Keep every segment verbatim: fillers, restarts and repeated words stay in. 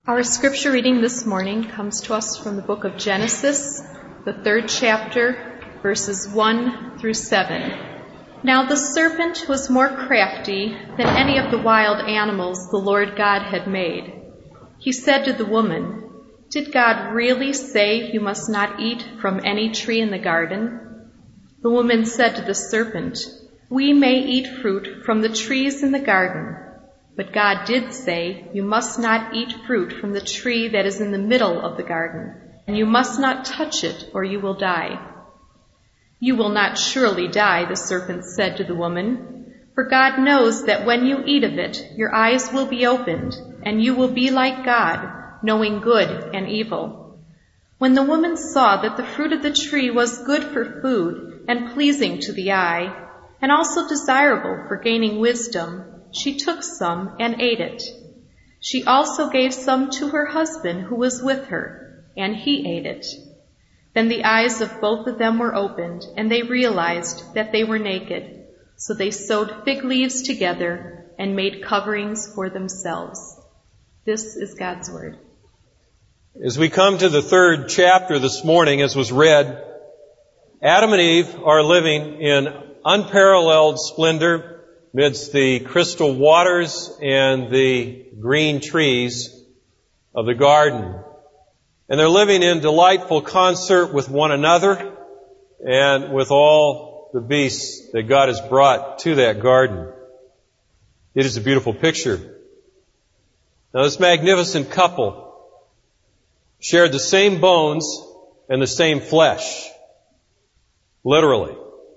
Our scripture reading this morning comes to us from the book of Genesis, the third chapter, verses one through seven. Now the serpent was more crafty than any of the wild animals the Lord God had made. He said to the woman, "Did God really say you must not eat from any tree in the garden?" The woman said to the serpent, "We may eat fruit from the trees in the garden. But God did say, you must not eat fruit from the tree that is in the middle of the garden, and you must not touch it, or you will die." "You will not surely die," the serpent said to the woman, "for God knows that when you eat of it, your eyes will be opened, and you will be like God, knowing good and evil." When the woman saw that the fruit of the tree was good for food and pleasing to the eye, and also desirable for gaining wisdom, she took some and ate it. She also gave some to her husband who was with her, and he ate it. Then the eyes of both of them were opened, and they realized that they were naked. So they sewed fig leaves together and made coverings for themselves. This is God's word. As we come to the third chapter this morning, as was read, Adam and Eve are living in unparalleled splendor amidst the crystal waters and the green trees of the garden. And they're living in delightful concert with one another and with all the beasts that God has brought to that garden. It is a beautiful picture. Now, this magnificent couple shared the same bones and the same flesh, literally.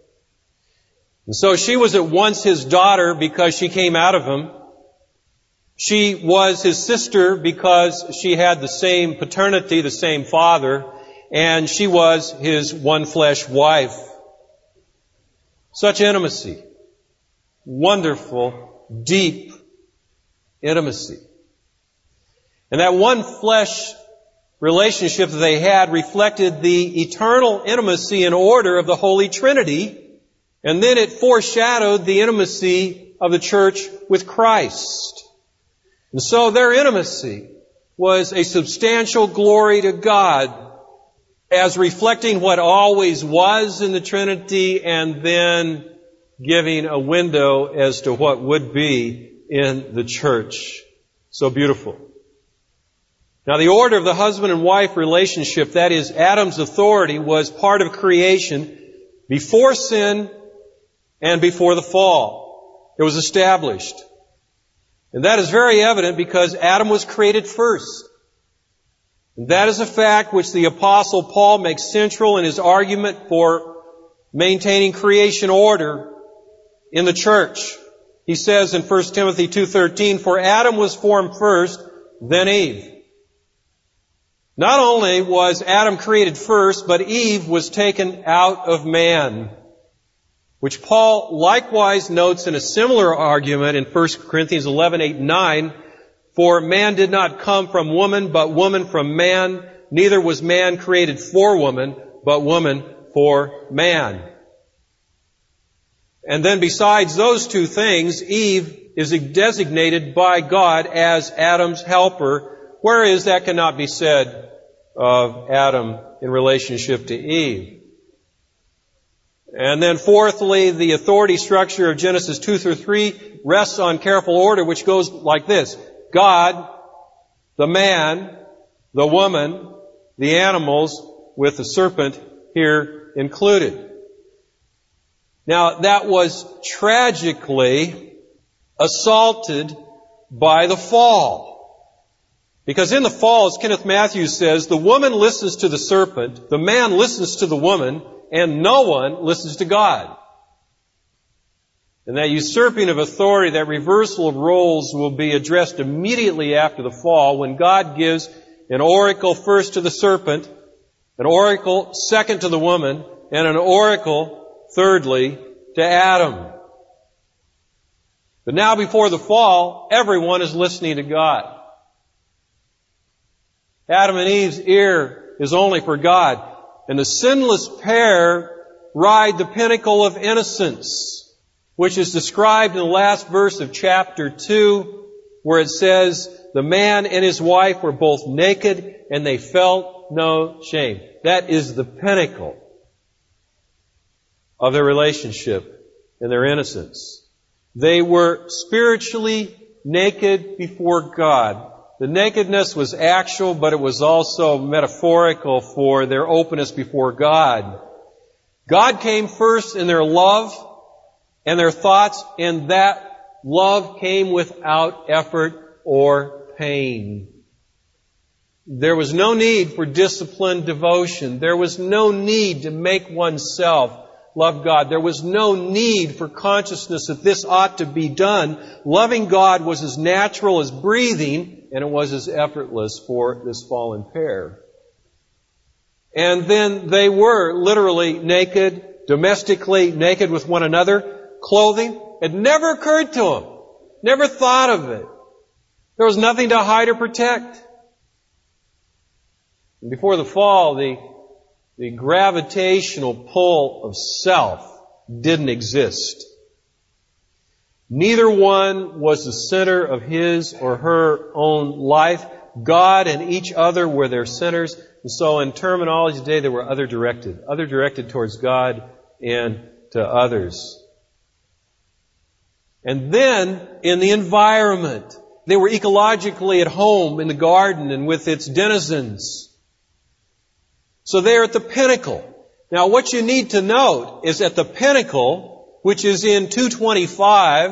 And so she was at once his daughter because she came out of him. She was his sister because she had the same paternity, the same father, and she was his one flesh wife. Such intimacy. Wonderful, deep intimacy. And that one flesh relationship that they had reflected the eternal intimacy and order of the Holy Trinity. And then it foreshadowed the intimacy of the church with Christ. And so their intimacy was a substantial glory to God as reflecting what always was in the Trinity and then giving a window as to what would be in the church. So beautiful. Now the order of the husband and wife relationship, that is Adam's authority, was part of creation before sin and before the fall. It was established. And that is very evident because Adam was created first. And that is a fact which the Apostle Paul makes central in his argument for maintaining creation order in the church. He says in First Timothy two thirteen, "For Adam was formed first, then Eve." Not only was Adam created first, but Eve was taken out of man, which Paul likewise notes in a similar argument in First Corinthians eleven, eight, and nine, "For man did not come from woman, but woman from man. Neither was man created for woman, but woman for man." And then besides those two things, Eve is designated by God as Adam's helper, whereas that cannot be said of Adam in relationship to Eve. And then fourthly, the authority structure of Genesis two through three rests on careful order, which goes like this: God, the man, the woman, the animals, with the serpent here included. Now, that was tragically assaulted by the fall. Because in the fall, as Kenneth Matthews says, the woman listens to the serpent, the man listens to the woman, and no one listens to God. And that usurping of authority, that reversal of roles, will be addressed immediately after the fall, when God gives an oracle first to the serpent, an oracle second to the woman, and an oracle thirdly to Adam. But now before the fall, everyone is listening to God. Adam and Eve's ear is only for God. And the sinless pair ride the pinnacle of innocence, which is described in the last verse of chapter two, where it says, The man and his wife were both naked, and they felt no shame. That is the pinnacle of their relationship and their innocence. They were spiritually naked before God. The nakedness was actual, but it was also metaphorical for their openness before God. God came first in their love and their thoughts, and that love came without effort or pain. There was no need for disciplined devotion. There was no need to make oneself love God. There was no need for consciousness that this ought to be done. Loving God was as natural as breathing, and it was as effortless for this fallen pair. And then they were literally naked, domestically naked with one another. Clothing had never occurred to them. Never thought of it. There was nothing to hide or protect. And before the fall, the, the gravitational pull of self didn't exist. Neither one was the center of his or her own life. God and each other were their centers. And so in terminology today, they were other-directed. Other-directed towards God and to others. And then, in the environment, they were ecologically at home in the garden and with its denizens. So they're at the pinnacle. Now, what you need to note is at the pinnacle, which is in two twenty-five,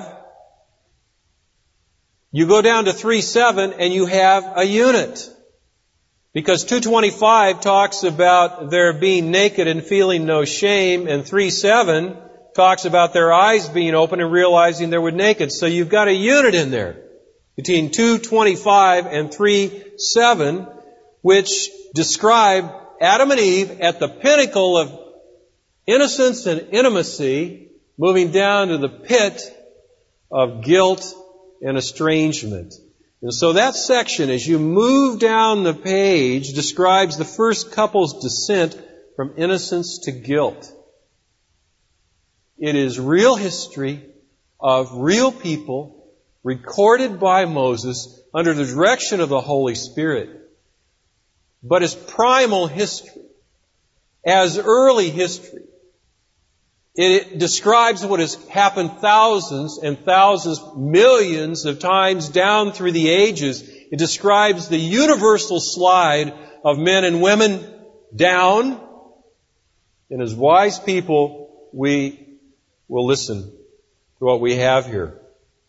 you go down to three seven and you have a unit. Because two twenty-five talks about their being naked and feeling no shame, and three seven talks about their eyes being open and realizing they were naked. So you've got a unit in there between two twenty-five and three seven, which describe Adam and Eve at the pinnacle of innocence and intimacy, moving down to the pit of guilt and estrangement. And so that section, as you move down the page, describes the first couple's descent from innocence to guilt. It is real history of real people recorded by Moses under the direction of the Holy Spirit. But as primal history, as early history, it describes what has happened thousands and thousands, millions of times down through the ages. It describes the universal slide of men and women down. And as wise people, we will listen to what we have here.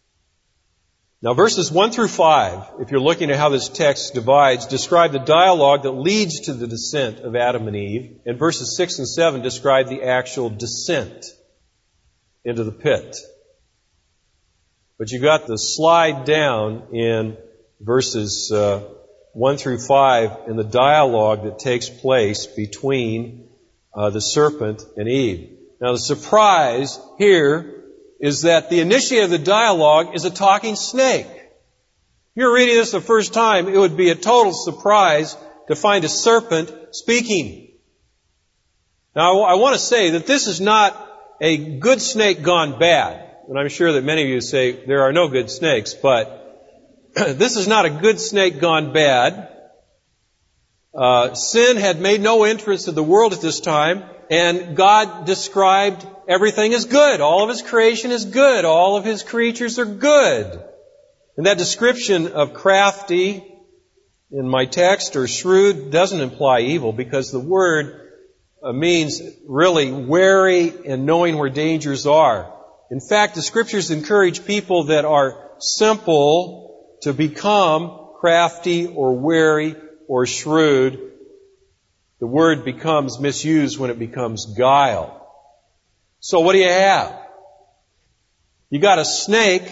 Now, verses one through five, if you're looking at how this text divides, describe the dialogue that leads to the descent of Adam and Eve. And verses six and seven describe the actual descent into the pit. But you got the slide down in verses uh, one through five in the dialogue that takes place between uh, the serpent and Eve. Now, the surprise here is that the initiator of the dialogue is a talking snake. If you're reading this the first time, it would be a total surprise to find a serpent speaking. Now, I want to say that this is not a good snake gone bad. And I'm sure that many of you say there are no good snakes, but this is not a good snake gone bad. Uh, sin had made no entrance to the world at this time, and God described everything as good. All of His creation is good. All of His creatures are good. And that description of crafty in my text or shrewd doesn't imply evil, because the word uh, means really wary and knowing where dangers are. In fact, the Scriptures encourage people that are simple to become crafty or wary or shrewd. The word becomes misused when it becomes guile. So what do you have? You got a snake,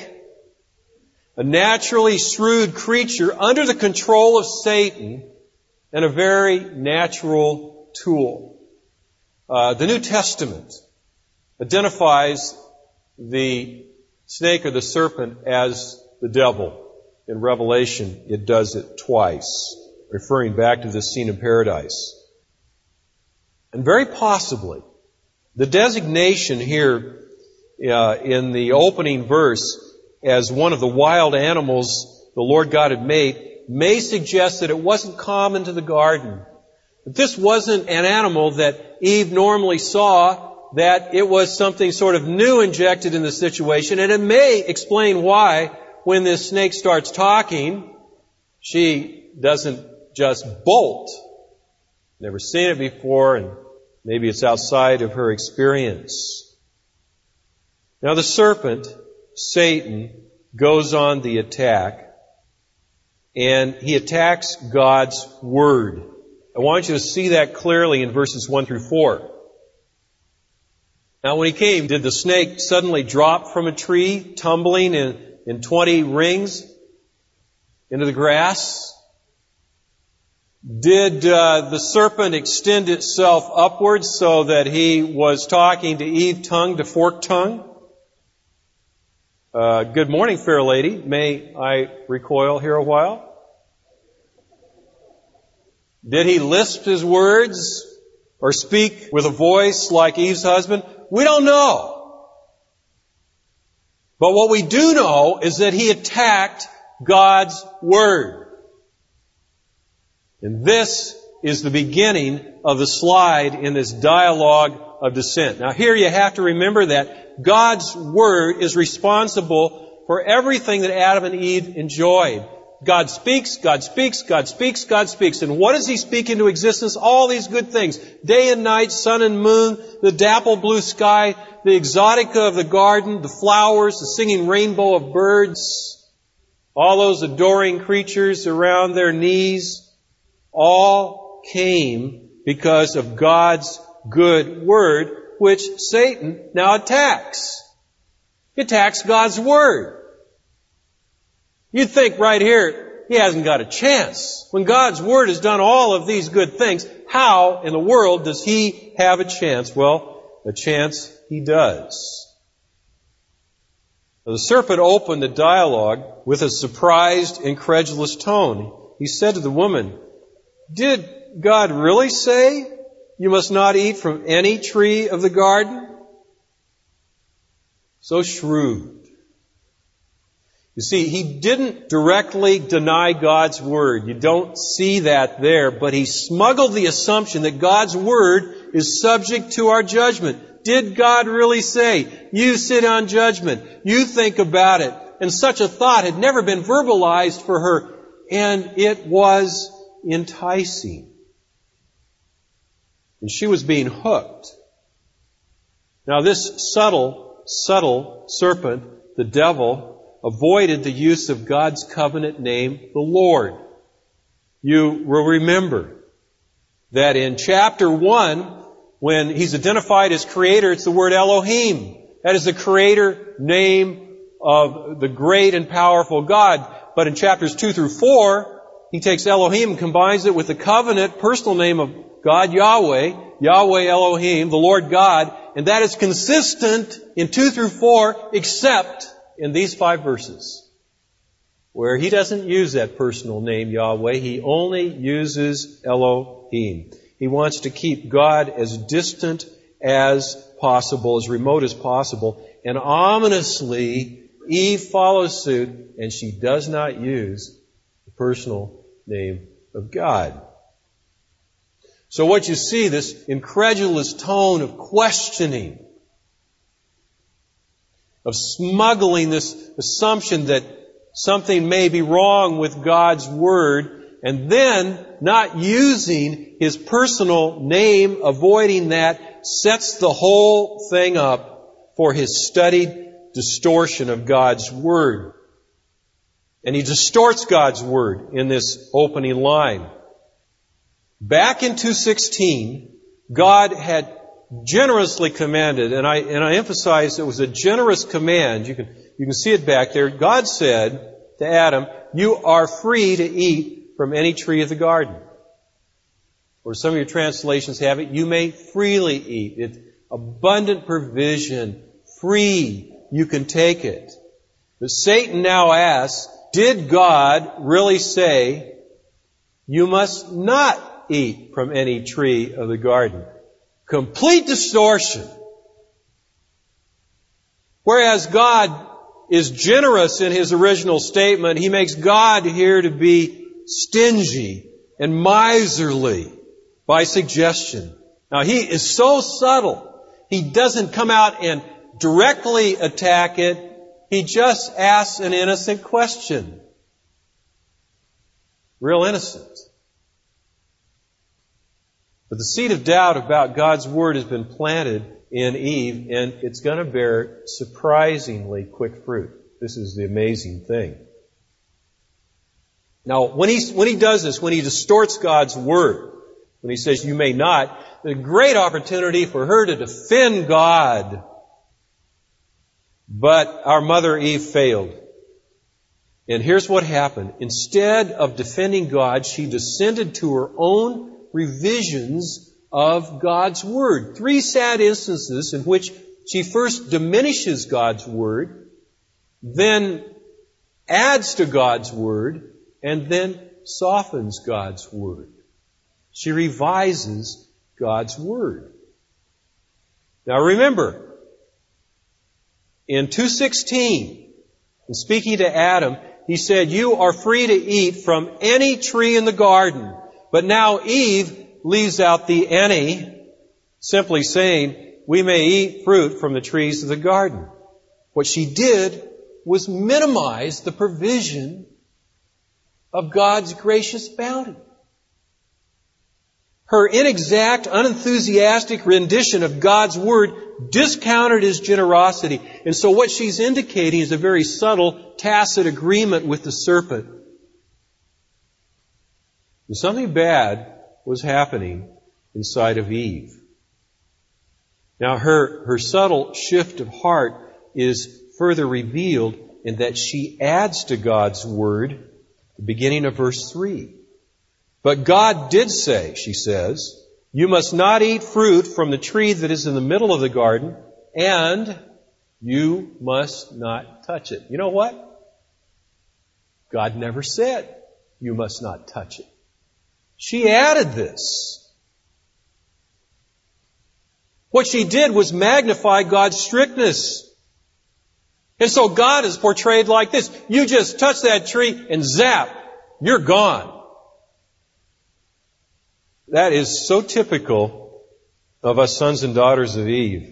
a naturally shrewd creature under the control of Satan, and a very natural tool. Uh, the New Testament identifies the snake or the serpent as the devil. In Revelation, it does it twice, referring back to the scene of paradise. And very possibly, the designation here uh, in the opening verse as one of the wild animals the Lord God had made may suggest that it wasn't common to the garden. That this wasn't an animal that Eve normally saw, that it was something sort of new injected in the situation, and it may explain why, when this snake starts talking, she doesn't just bolt. Never seen it before, and maybe it's outside of her experience. Now the serpent, Satan, goes on the attack, and he attacks God's Word. I want you to see that clearly in verses one through four. Now when he came, did the snake suddenly drop from a tree, tumbling in, in twenty rings into the grass? Did uh, the serpent extend itself upwards so that he was talking to Eve tongue to fork tongue? Uh, good morning, fair lady. May I recoil here a while? Did he lisp his words or speak with a voice like Eve's husband? We don't know. But what we do know is that he attacked God's Word. And this is the beginning of the slide in this dialogue of descent. Now here you have to remember that God's Word is responsible for everything that Adam and Eve enjoyed. God speaks, God speaks, God speaks, God speaks. And what does He speak into existence? All these good things. Day and night, sun and moon, the dapple blue sky, the exotica of the garden, the flowers, the singing rainbow of birds, all those adoring creatures around their knees, all came because of God's good Word, which Satan now attacks. He attacks God's Word. You'd think right here, he hasn't got a chance. When God's Word has done all of these good things, how in the world does he have a chance? Well, a chance he does. Now, the serpent opened the dialogue with a surprised, incredulous tone. He said to the woman, "Did God really say you must not eat from any tree of the garden?" So shrewd. You see, he didn't directly deny God's Word. You don't see that there, but he smuggled the assumption that God's Word is subject to our judgment. Did God really say, you sit on judgment, you think about it? And such a thought had never been verbalized for her, and it was enticing. And she was being hooked. Now this subtle, subtle serpent, the devil, avoided the use of God's covenant name, the Lord. You will remember that in chapter one, when he's identified as creator, it's the word Elohim. That is the creator name of the great and powerful God. But in chapters two through four, he takes Elohim and combines it with the covenant personal name of God, Yahweh, Yahweh Elohim, the Lord God, and that is consistent in two through four, except in these five verses, where he doesn't use that personal name, Yahweh. He only uses Elohim. He wants to keep God as distant as possible, as remote as possible. And ominously, Eve follows suit, and she does not use the personal name of God. So what you see, this incredulous tone of questioning, of smuggling this assumption that something may be wrong with God's Word, and then not using His personal name, avoiding that, sets the whole thing up for his studied distortion of God's Word. And he distorts God's Word in this opening line. Back in two sixteen, God had generously commanded, and I and I emphasize it was a generous command. You can you can see it back there. God said to Adam, "You are free to eat from any tree of the garden." Or some of your translations have it, "You may freely eat." It's abundant provision, free. You can take it. But Satan now asks, did God really say, "You must not eat from any tree of the garden"? Complete distortion. Whereas God is generous in his original statement. He makes God here to be stingy and miserly by suggestion. Now, he is so subtle. He doesn't come out and directly attack it. He just asks an innocent question. Real innocent. But the seed of doubt about God's Word has been planted in Eve, and it's going to bear surprisingly quick fruit. This is the amazing thing. Now, when he, when he does this, when he distorts God's Word, when he says, you may not, there's a great opportunity for her to defend God. But our mother Eve failed. And here's what happened. Instead of defending God, she descended to her own revisions of God's Word. Three sad instances in which she first diminishes God's Word, then adds to God's Word, and then softens God's Word. She revises God's Word. Now remember, in two sixteen, in speaking to Adam, he said, you are free to eat from any tree in the garden. But now Eve leaves out the any, simply saying, we may eat fruit from the trees of the garden. What she did was minimize the provision of God's gracious bounty. Her inexact, unenthusiastic rendition of God's Word discounted His generosity. And so what she's indicating is a very subtle, tacit agreement with the serpent. And something bad was happening inside of Eve. Now her, her subtle shift of heart is further revealed in that she adds to God's Word, the beginning of verse three. But God did say, she says, you must not eat fruit from the tree that is in the middle of the garden, and you must not touch it. You know what? God never said, you must not touch it. She added this. What she did was magnify God's strictness. And so God is portrayed like this. You just touch that tree and zap, you're gone. That is so typical of us sons and daughters of Eve.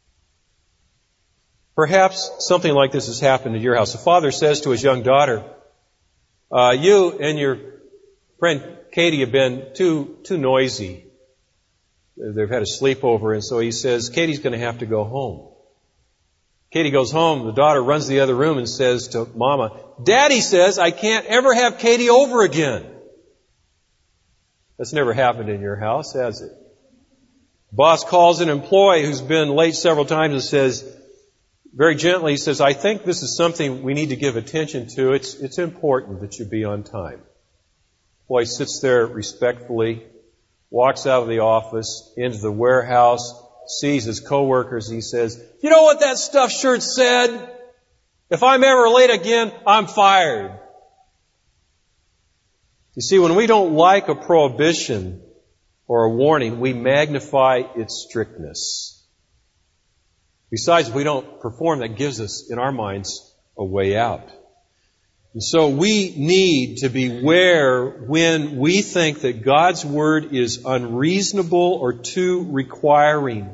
Perhaps something like this has happened at your house. A father says to his young daughter, uh, you and your friend Katie have been too, too noisy. They've had a sleepover, and so he says, Katie's going to have to go home. Katie goes home, the daughter runs to the other room and says to Mama, Daddy says I can't ever have Katie over again. That's never happened in your house, has it? Boss calls an employee who's been late several times and says, very gently, he says, I think this is something we need to give attention to. It's, it's important that you be on time. Employee sits there respectfully, walks out of the office, into the warehouse, sees his coworkers, and he says, you know what that stuffed shirt said? If I'm ever late again, I'm fired. You see, when we don't like a prohibition or a warning, we magnify its strictness. Besides, if we don't perform, that gives us, in our minds, a way out. And so we need to beware when we think that God's Word is unreasonable or too requiring.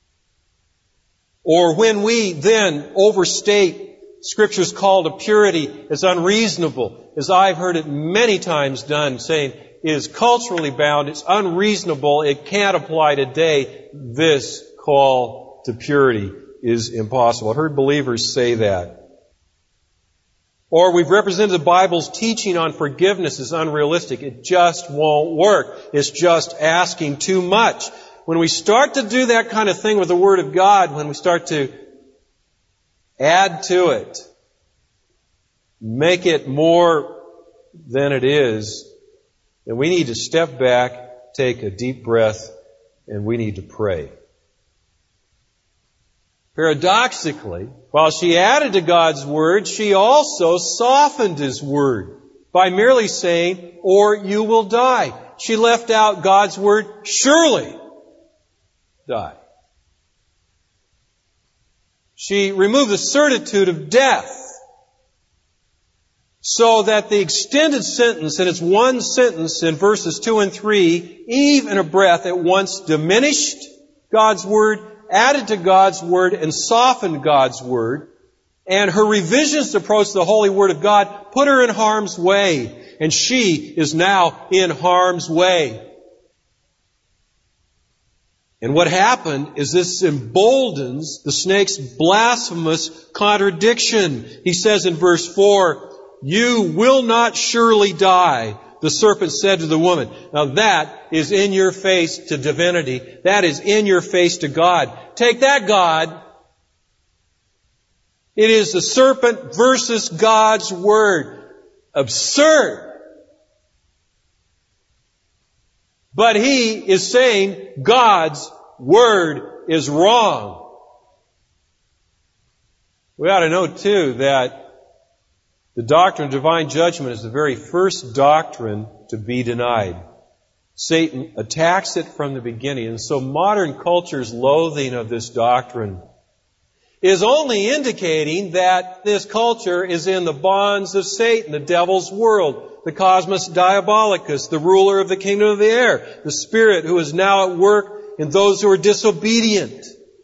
Or when we then overstate Scripture's call to purity as unreasonable, as I've heard it many times done, saying it is culturally bound, it's unreasonable, it can't apply today. This call to purity is impossible. I've heard believers say that. Or we've represented the Bible's teaching on forgiveness as unrealistic. It just won't work. It's just asking too much. When we start to do that kind of thing with the Word of God, when we start to add to it, make it more than it is, then we need to step back, take a deep breath, and we need to pray. Paradoxically, while she added to God's Word, she also softened His Word by merely saying, or you will die. She left out God's Word, surely die. She removed the certitude of death, so that the extended sentence, and it's one sentence in verses two and three, Eve in a breath at once diminished God's Word, added to God's Word, and softened God's Word. And her revisionist approach to the holy Word of God put her in harm's way. And she is now in harm's way. And what happened is this emboldens the snake's blasphemous contradiction. He says in verse four, "You will not surely die," the serpent said to the woman. Now that is in your face to divinity. That is in your face to God. Take that, God. It is the serpent versus God's Word. Absurd. But he is saying God's Word is wrong. We ought to know, too, that the doctrine of divine judgment is the very first doctrine to be denied. Satan attacks it from the beginning, and so modern culture's loathing of this doctrine is only indicating that this culture is in the bonds of Satan, the devil's world, the cosmos diabolicus, the ruler of the kingdom of the air, the spirit who is now at work in those who are disobedient.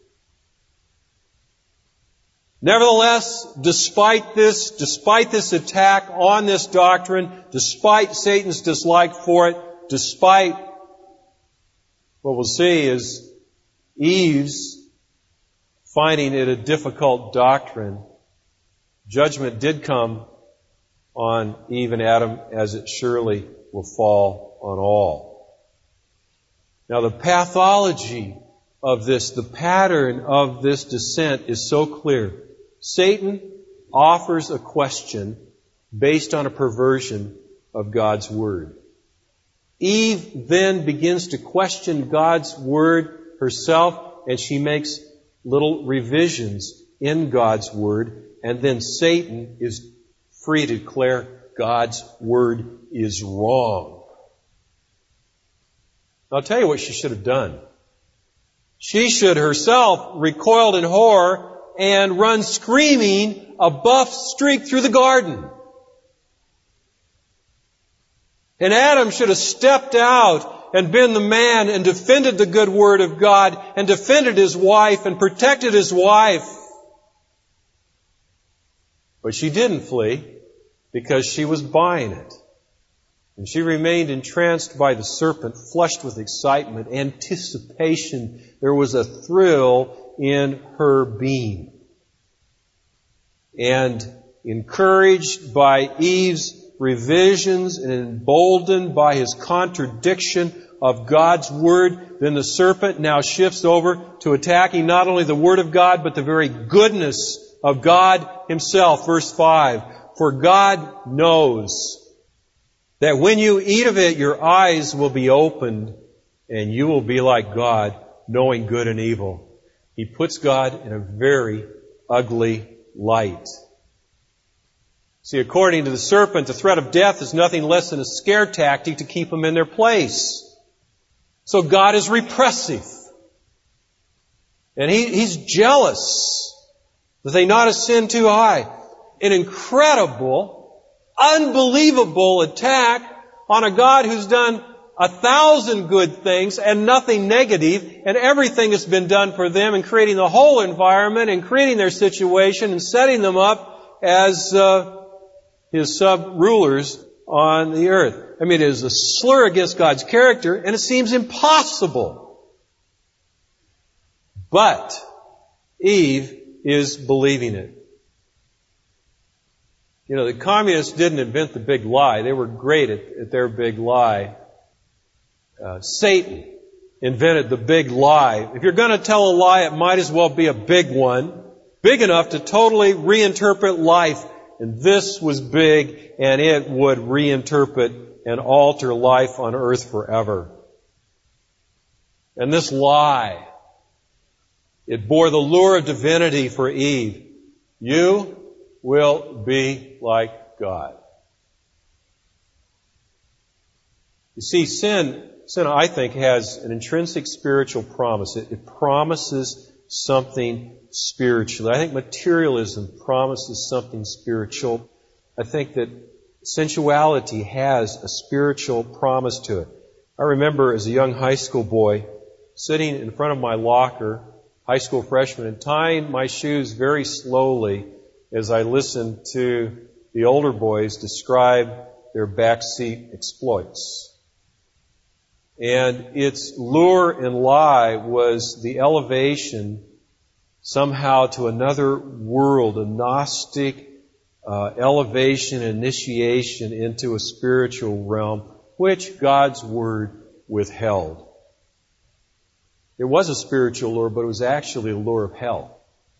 Nevertheless, despite this, despite this attack on this doctrine, despite Satan's dislike for it, despite what we'll see is Eve's finding it a difficult doctrine, judgment did come on Eve and Adam, as it surely will fall on all. Now the pathology of this, the pattern of this descent is so clear. Satan offers a question based on a perversion of God's Word. Eve then begins to question God's Word herself, and she makes little revisions in God's Word, and then Satan is free to declare God's Word is wrong. I'll tell you what she should have done. She should herself recoiled in horror and run screaming a buff streak through the garden. And Adam should have stepped out and been the man and defended the good Word of God and defended his wife and protected his wife. But she didn't flee because she was buying it. And she remained entranced by the serpent, flushed with excitement, anticipation. There was a thrill in her being. And encouraged by Eve's revisions and emboldened by his contradiction of God's Word, then the serpent now shifts over to attacking not only the Word of God, but the very goodness of God Himself. Verse five, "For God knows that when you eat of it, your eyes will be opened, and you will be like God, knowing good and evil." He puts God in a very ugly light. See, according to the serpent, the threat of death is nothing less than a scare tactic to keep them in their place. So God is repressive. And he, He's jealous that they not ascend too high. An incredible, unbelievable attack on a God who's done a thousand good things and nothing negative, and everything has been done for them in creating the whole environment and creating their situation and setting them up as uh, His sub-rulers on the earth. I mean, it is a slur against God's character, and it seems impossible. But Eve is believing it. You know, the communists didn't invent the big lie. They were great at, at their big lie. Uh, Satan invented the big lie. If you're going to tell a lie, it might as well be a big one, big enough to totally reinterpret life. And this was big, and it would reinterpret and alter life on earth forever. And this lie, it bore the lure of divinity for Eve. You will be like God. You see, sin, sin, I think, has an intrinsic spiritual promise. It, it promises something spiritual. I think materialism promises something spiritual. I think that sensuality has a spiritual promise to it. I remember as a young high school boy sitting in front of my locker, high school freshman, and tying my shoes very slowly as I listened to the older boys describe their backseat exploits. And its lure and lie was the elevation somehow to another world, a Gnostic uh, elevation, initiation into a spiritual realm, which God's Word withheld. It was a spiritual lure, but it was actually a lure of hell.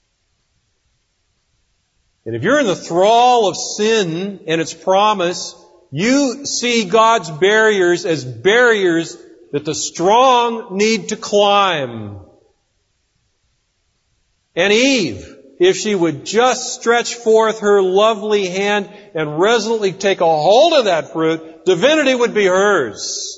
And if you're in the thrall of sin and its promise, you see God's barriers as barriers that the strong need to climb. And Eve, if she would just stretch forth her lovely hand and resolutely take a hold of that fruit, divinity would be hers.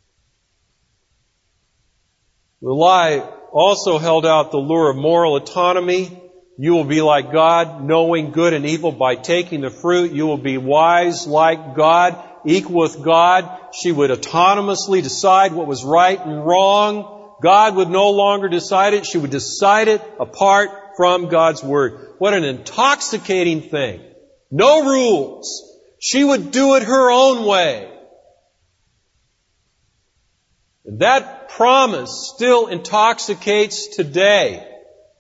The lie also held out the lure of moral autonomy. You will be like God, knowing good and evil by taking the fruit. You will be wise like God, equal with God. She would autonomously decide what was right and wrong. God would no longer decide it. She would decide it apart from God's Word. What an intoxicating thing. No rules. She would do it her own way. And that promise still intoxicates today. I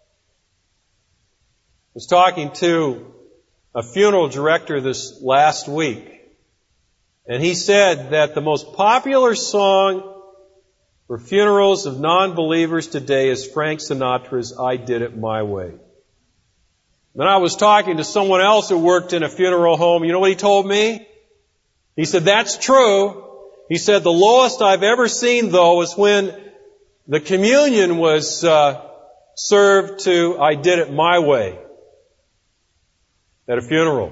was talking to a funeral director this last week, and he said that the most popular song for funerals of non-believers today is Frank Sinatra's I Did It My Way. Then I was talking to someone else who worked in a funeral home. You know what he told me? He said, that's true. He said, the lowest I've ever seen, though, was when the communion was uh, served to I Did It My Way at a funeral.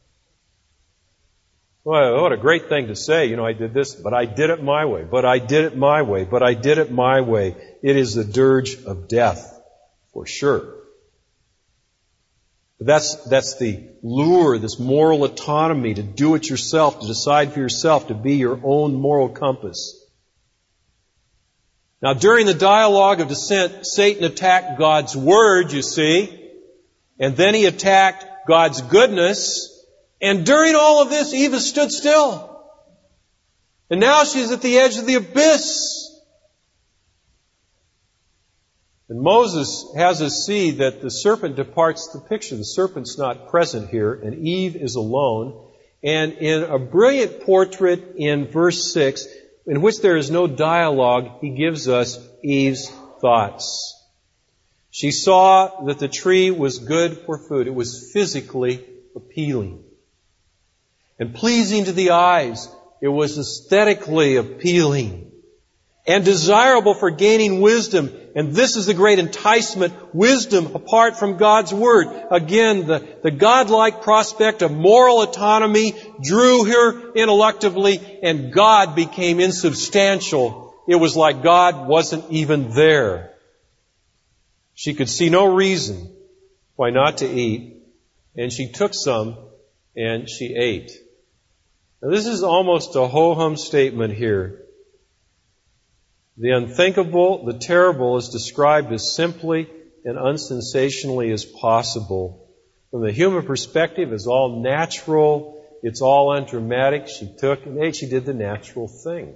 Well, what a great thing to say. You know, I did this, but I did it my way. But I did it my way. But I did it my way. It is the dirge of death, for sure. But that's, that's the lure, this moral autonomy to do it yourself, to decide for yourself, to be your own moral compass. Now, during the dialogue of descent, Satan attacked God's Word, you see, and then he attacked God's goodness. And during all of this, Eve has stood still. And now she's at the edge of the abyss. And Moses has us see that the serpent departs the picture. The serpent's not present here, and Eve is alone. And in a brilliant portrait in verse six, in which there is no dialogue, he gives us Eve's thoughts. She saw that the tree was good for food. It was physically appealing and pleasing to the eyes. It was aesthetically appealing and desirable for gaining wisdom. And this is the great enticement, wisdom apart from God's Word. Again, the, the godlike prospect of moral autonomy drew her intellectually, and God became insubstantial. It was like God wasn't even there. She could see no reason why not to eat, and she took some and she ate. Now, this is almost a ho-hum statement here. The unthinkable, the terrible is described as simply and unsensationally as possible. From the human perspective, it's all natural, it's all undramatic. She took and ate, she did the natural thing.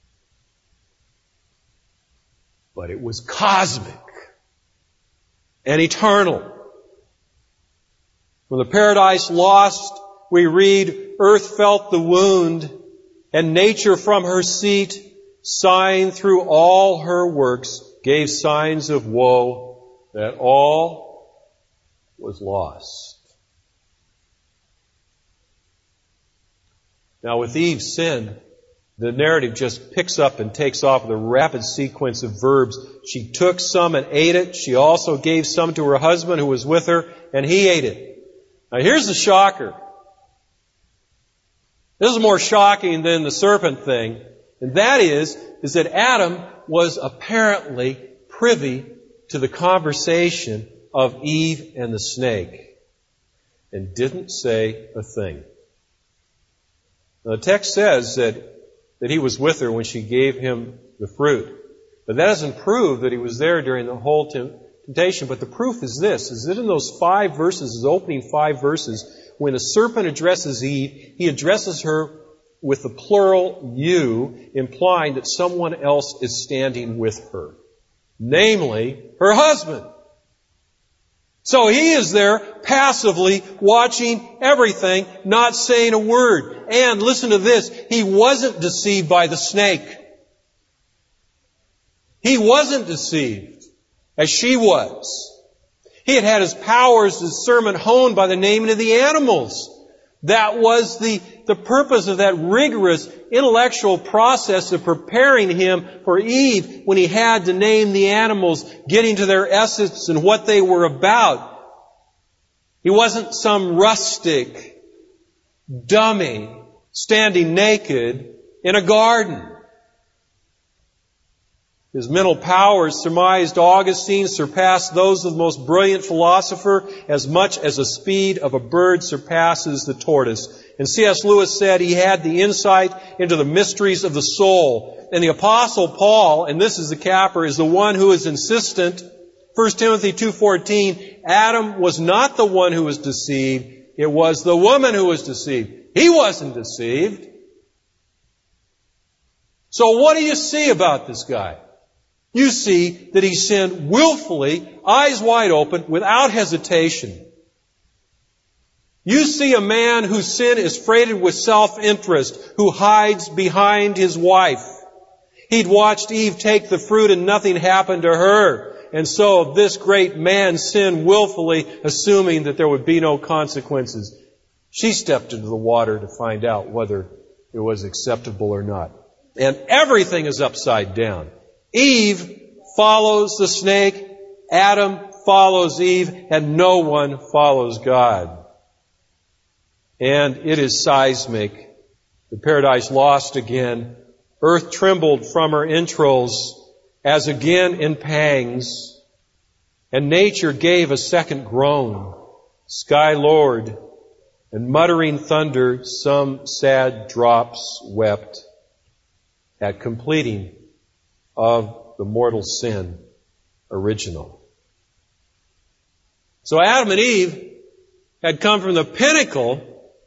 But it was cosmic and eternal. From the Paradise Lost, we read, earth felt the wound, and nature from her seat, sighing through all her works, gave signs of woe, that all was lost. Now with Eve's sin, the narrative just picks up and takes off with a rapid sequence of verbs. She took some and ate it. She also gave some to her husband who was with her, and he ate it. Now here's the shocker. This is more shocking than the serpent thing. And that is, is that Adam was apparently privy to the conversation of Eve and the snake and didn't say a thing. Now, the text says that, that he was with her when she gave him the fruit. But that doesn't prove that he was there during the whole temptation. But the proof is this, is that in those five verses, those opening five verses, when the serpent addresses Eve, he addresses her with the plural you, implying that someone else is standing with her. Namely, her husband. So he is there passively watching everything, not saying a word. And listen to this, he wasn't deceived by the snake. He wasn't deceived as she was. He had had his powers, his discernment honed by the naming of the animals. That was the, the purpose of that rigorous intellectual process of preparing him for Eve when he had to name the animals, getting to their essence and what they were about. He wasn't some rustic dummy standing naked in a garden. His mental powers, surmised Augustine, surpassed those of the most brilliant philosopher as much as the speed of a bird surpasses the tortoise. And C S Lewis said he had the insight into the mysteries of the soul. And the Apostle Paul, and this is the capper, is the one who is insistent. First Timothy two fourteen, Adam was not the one who was deceived. It was the woman who was deceived. He wasn't deceived. So what do you see about this guy? You see that he sinned willfully, eyes wide open, without hesitation. You see a man whose sin is freighted with self-interest, who hides behind his wife. He'd watched Eve take the fruit and nothing happened to her. And so this great man sinned willfully, assuming that there would be no consequences. She stepped into the water to find out whether it was acceptable or not. And everything is upside down. Eve follows the snake, Adam follows Eve, and no one follows God. And it is seismic. The paradise lost again. Earth trembled from her entrails as again in pangs. And nature gave a second groan. Sky lowered, and muttering thunder, some sad drops wept at completing of the mortal sin original. So Adam and Eve had come from the pinnacle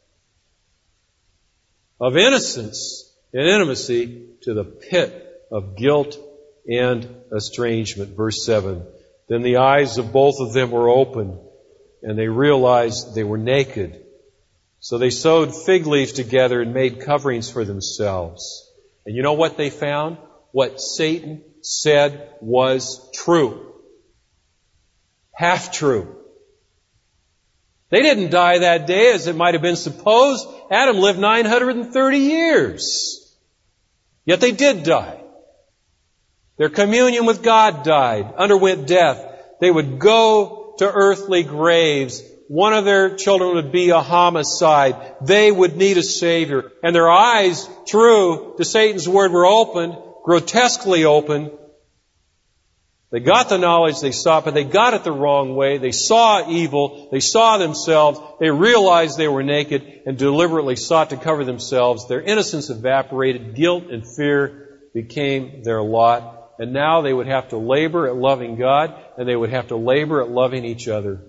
of innocence and intimacy to the pit of guilt and estrangement. Verse seven. Then the eyes of both of them were opened, and they realized they were naked. So they sewed fig leaves together and made coverings for themselves. And you know what they found? What Satan said was true. Half true. They didn't die that day as it might have been supposed. Adam lived nine hundred thirty years. Yet they did die. Their communion with God died, underwent death. They would go to earthly graves. One of their children would be a homicide. They would need a Savior. And their eyes, true to Satan's word, were opened, grotesquely open. They got the knowledge they sought, but they got it the wrong way. They saw evil. They saw themselves. They realized they were naked and deliberately sought to cover themselves. Their innocence evaporated. Guilt and fear became their lot. And now they would have to labor at loving God, and they would have to labor at loving each other.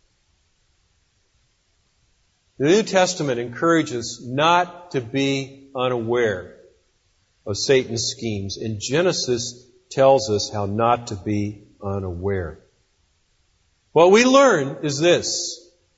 The New Testament encourages not to be unaware of Satan's schemes. And Genesis tells us how not to be unaware. What we learn is this,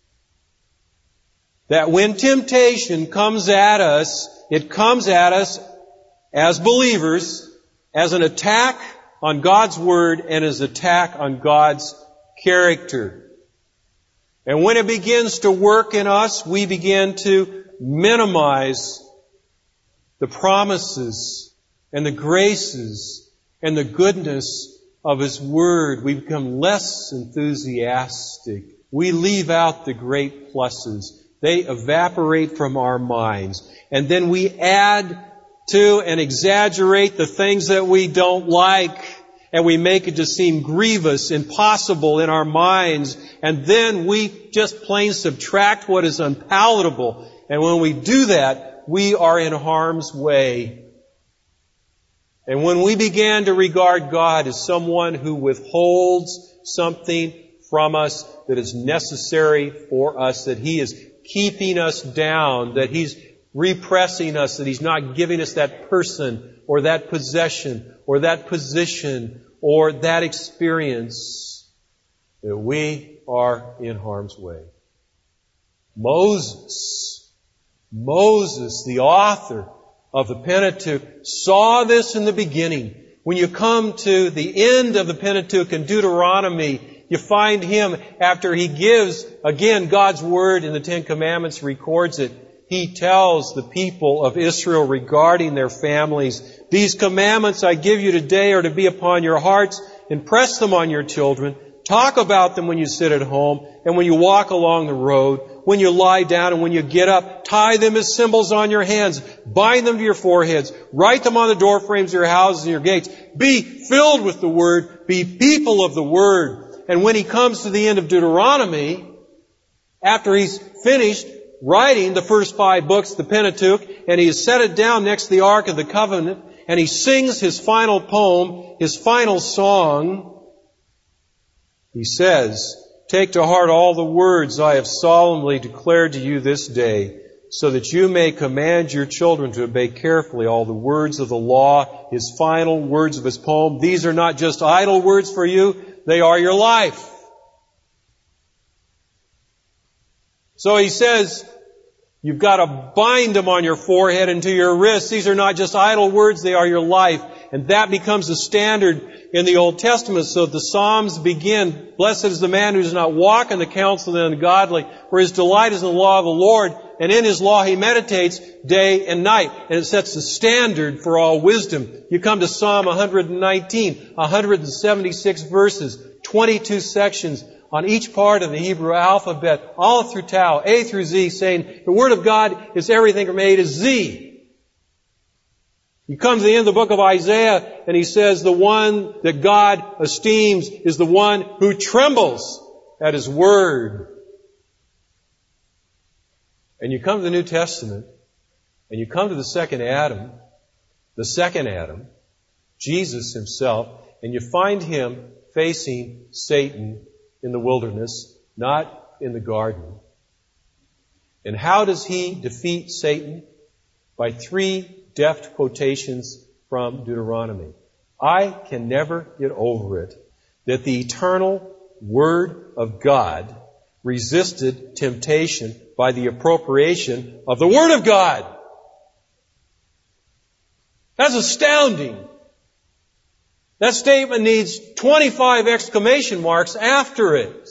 that when temptation comes at us, it comes at us as believers, as an attack on God's Word and as an attack on God's character. And when it begins to work in us, we begin to minimize the promises and the graces and the goodness of His Word. We become less enthusiastic. We leave out the great pluses. They evaporate from our minds. And then we add to and exaggerate the things that we don't like. and we make it to seem grievous, impossible in our minds, and then we just plain subtract what is unpalatable. And when we do that, we are in harm's way. And when we began to regard God as someone who withholds something from us that is necessary for us, that He is keeping us down, that He's repressing us, that He's not giving us that person or that possession or that position or that experience, that we are in harm's way. Moses, Moses, the author of the Pentateuch, saw this in the beginning. When you come to the end of the Pentateuch in Deuteronomy, you find him after he gives, again, God's Word in the Ten Commandments records it. He tells the people of Israel regarding their families, "These commandments I give you today are to be upon your hearts. Impress them on your children. Talk about them when you sit at home and when you walk along the road, when you lie down and when you get up. Tie them as symbols on your hands. Bind them to your foreheads. Write them on the door frames of your houses and your gates. Be filled with the Word. Be people of the Word." And when he comes to the end of Deuteronomy, after he's finished writing the first five books, the Pentateuch, and he has set it down next to the Ark of the Covenant, and he sings his final poem, his final song, he says, "Take to heart all the words I have solemnly declared to you this day, so that you may command your children to obey carefully all the words of the law," his final words of his poem. These are not just idle words for you, they are your life. So he says, you've got to bind them on your forehead and to your wrists. These are not just idle words, they are your life. And that becomes the standard in the Old Testament. So the Psalms begin, "Blessed is the man who does not walk in the counsel of the ungodly, for his delight is in the law of the Lord, and in his law he meditates day and night." And it sets the standard for all wisdom. You come to Psalm one nineteen, one hundred seventy-six verses, twenty-two sections on each part of the Hebrew alphabet, all through Tau, A through Z, saying the Word of God is everything from A to Z. You come to the end of the book of Isaiah, and he says the one that God esteems is the one who trembles at His Word. And you come to the New Testament, and you come to the second Adam, the second Adam, Jesus Himself, and you find Him facing Satan in the wilderness, not in the garden. And how does He defeat Satan? By three deft quotations from Deuteronomy. I can never get over it that the eternal Word of God resisted temptation by the appropriation of the Word of God. That's astounding. That statement needs twenty-five exclamation marks after it.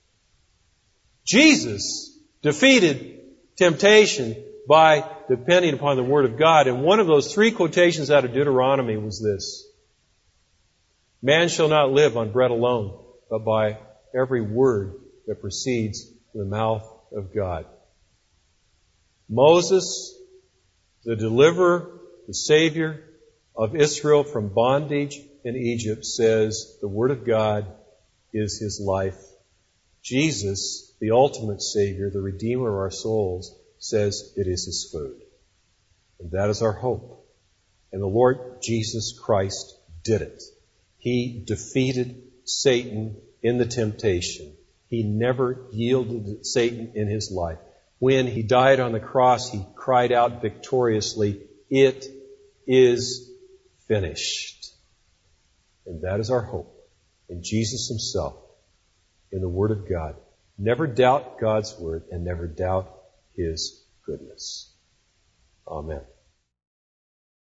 Jesus defeated temptation by depending upon the Word of God. And one of those three quotations out of Deuteronomy was this: "Man shall not live on bread alone, but by every word that proceeds from the mouth of God." Moses, the deliverer, the Savior of Israel from bondage in Egypt, says the Word of God is his life. Jesus, the ultimate Savior, the Redeemer of our souls, says it is His food. And that is our hope. And the Lord Jesus Christ did it. He defeated Satan in the temptation. He never yielded to Satan in His life. When He died on the cross, He cried out victoriously, "It is finished." And that is our hope in Jesus Himself, in the Word of God. Never doubt God's Word and never doubt His goodness. Amen.